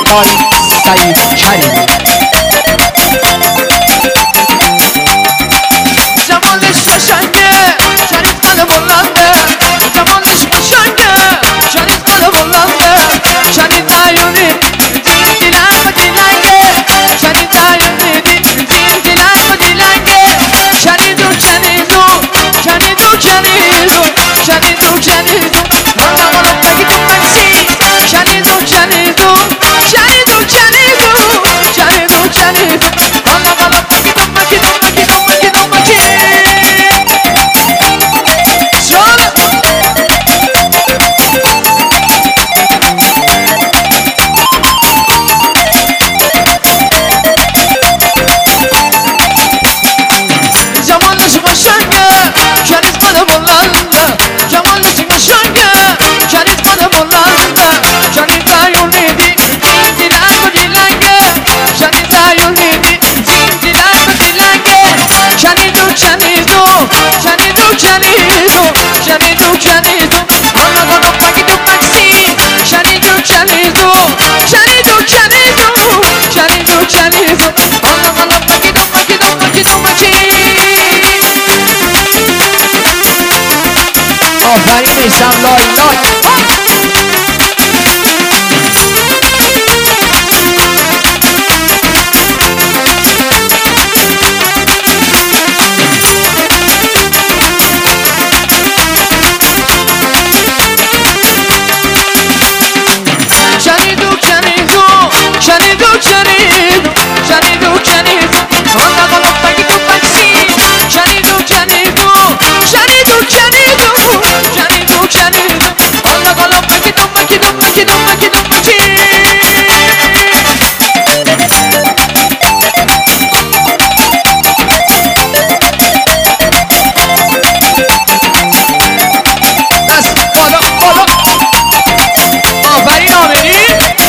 بای سعید کریمی. جمالش قشنگه شریف قد بلنده، جمالش قشنگه شریف قد بلنده، شریف عیونی دیلنگ و دیلنگه، شریف عیونی دیلنگ و دیلنگه، شنیدو شنیدو شنیدو شنیدو شنیدو شنیدو والا والا بگی تو مکسی، شنیدو شنیدو شنیدو شنیدو شنیدو شنیدو والا والا بگی تو مکی تو مکی تو مکی تو مکی. جمالش قشنگه شریف قد بلنده، جمالش قشنگه شریف قد بلنده، شریف عیونی دیلنگ و دیلنگه، شریف عیونی دیلنگ و دیلنگه، شنیدو شنیدو شنیدو شنیدو شنیدو شنیدو والا والا بگی تو مکسی، شنیدو شنیدو شنیدو شنیدو شنیدو شنیدو والا والا بگی تو مکی تو مکی تو مکی. آفرین میسم لای لای. شنیدو شنیدو شنیدو شنیدو شنیدو شنیدو والا والا بگی تو مکسی، شنیدو شنیدو شنیدو شنیدو شنیدو شنیدو والا والا بگی تو مکی تو مکی تو مکی تو مکی. دست بالا بالا. آفرین آمینی.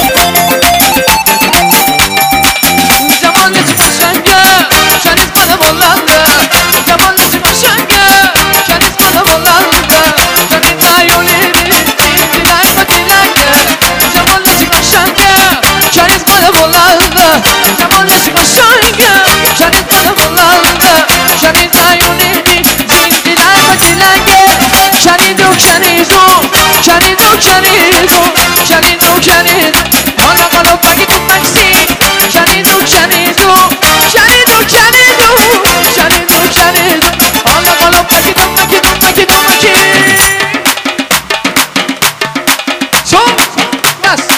جمالش قشنگه شریف قد بلنده، جمالش قشنگه شریف قد بلنده، شریف عیونی دیلنگ و دیلنگه، جمالش قشنگه شریف قد بلنده، جمالش قشنگه شریف قد بلنده، شریف عیونی دیلنگ و دیلنگه، شنیدو شنیدو شنیدو شنیدو شنیدو شنیدو والا والا بگی تو مکسی، شنیدو شنیدو شنیدو شنیدو شنیدو شنیدو والا والا بگی تو مکی تو مکی تو مکی. چون دست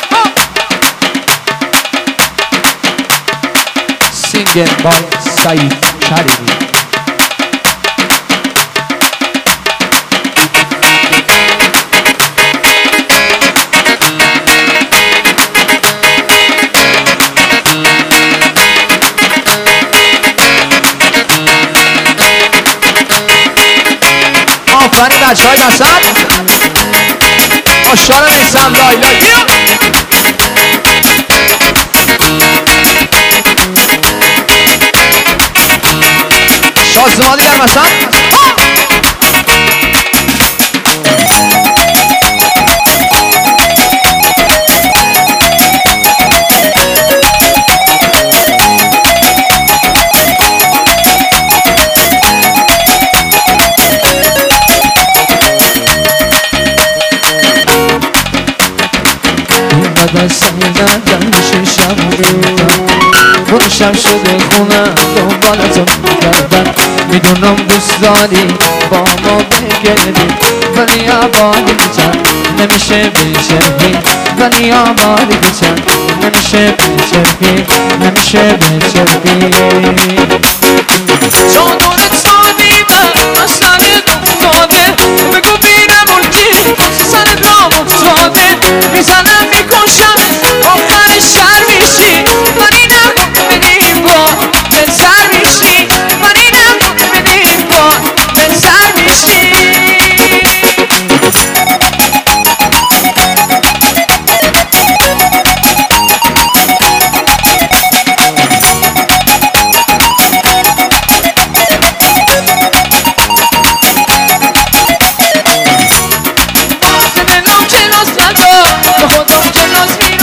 سینگل بای سعید کریمی. آفرین بچه های وسط. آشار میسم لای لای. شازمانی در وسط. دستم زدن ششم رو خودشم شده خونه دنبالتون کردن، میدونم دوست داری با ما بگردی ولی آبادی چند نمیشه بچرخی، ولی آبادی چند نمیشه بچرخی، نمیشه بچرخی. چادرت سادیمه مسئله دفتاده، بگو بینم الکی سر دام افتاده، میزنم میکشم آخر شر میشی، ولی نگم بدیم با به سر میشی، ولی نگم بدیم با به سر میشی. به خودم کلاس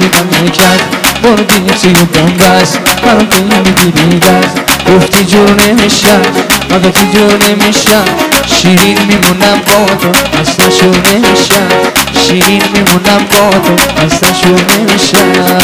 چی مملکت بردی توی بنبست منو که میگیری دست گفتی جور نمیشم البته جور نمیشم شیرین میمونم با تو اصلا شور نمیشم شیرین میمونم با تو اصلا شور نمیشم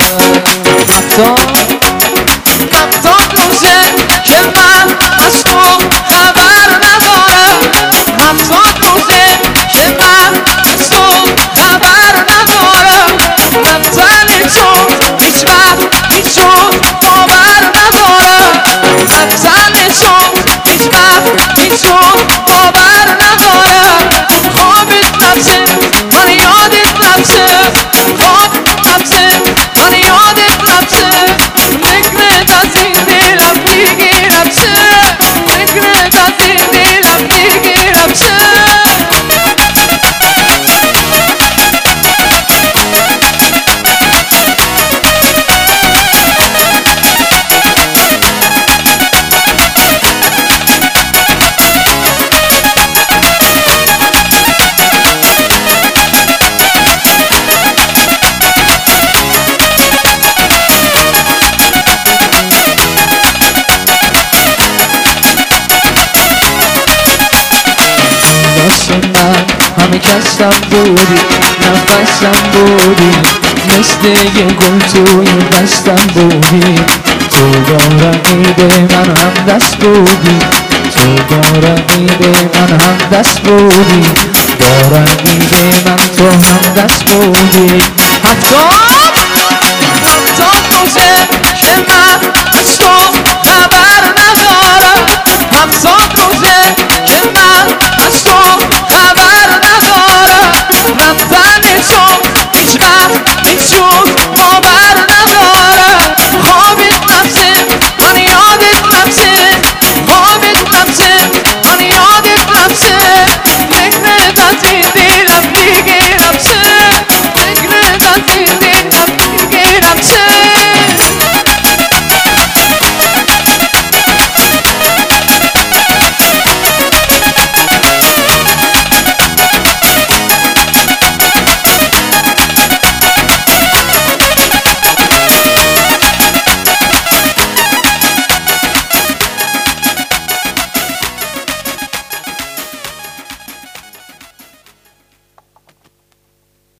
حتی روزه که من از تو خبر ندارم حتی روزه که من از تو خبر ندارم من تن تو هیچ وقت هیچ جور باور ندارم من تن تو هیچ وقت هیچ جور باور ندارم خوابت لبسه من یادت لبسه خواب لبسه من یادت لبسه فکرت از این دلم میگیرم چه فکرت از این دلم میگیرم چه من همه کسم بودی نفسم بودی مثل یه گل توی دستم بودی تو با رقیب من هم دست بودی تو با رقیب من هم دست بودی با رقیب من تو هم دست بودی حتی